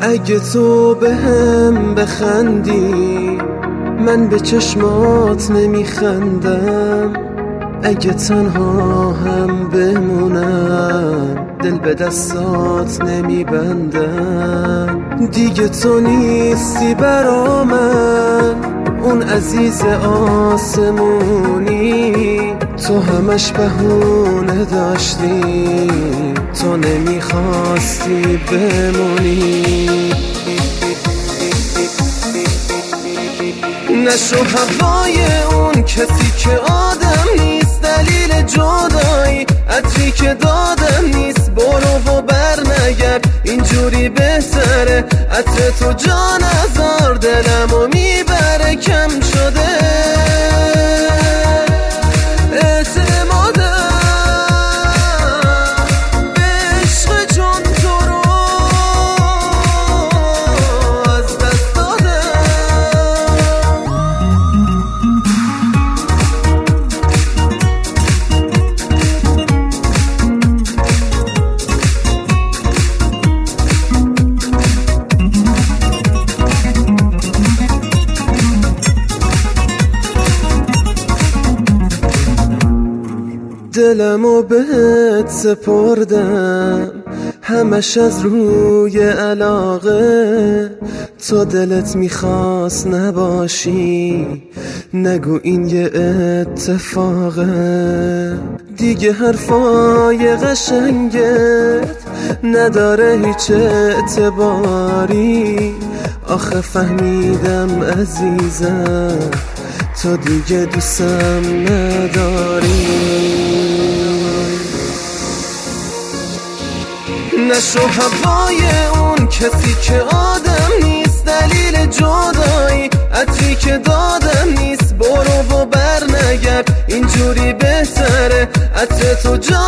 اگه تو بهم بخندی من به چشمات نمیخندم، اگه تنها هم بمونم دل به دستات نمیبندم. دیگه تو نیستی برا من اون عزیز آسمونی، تو همش بهونه داشتی، تو نمیخواستی بمونی. نشو هوای اون کسی که آدم نیست، دلیل جدایی عطری که دادم نیست. برو و بر نگرد اینجوری بهتره، عطر تو جان هزار دلمو میبره. کم شده اعتمادم به عشق جان تو رو از دست دادم. دلمو بهت سپردم همش از روی علاقه، تو دلت میخواست نباشی نگو این یه اتفاقه. دیگه حرفای قشنگت نداره هیچ اعتباری، آخه فهمیدم عزیزم تو دیگه دوستم نداری. نشو هوای اون کسی که آدم نیست، دلیل جدایی عطری که دادم نیست. برو و بر نگرد اینجوری بهتره، عطر تو جان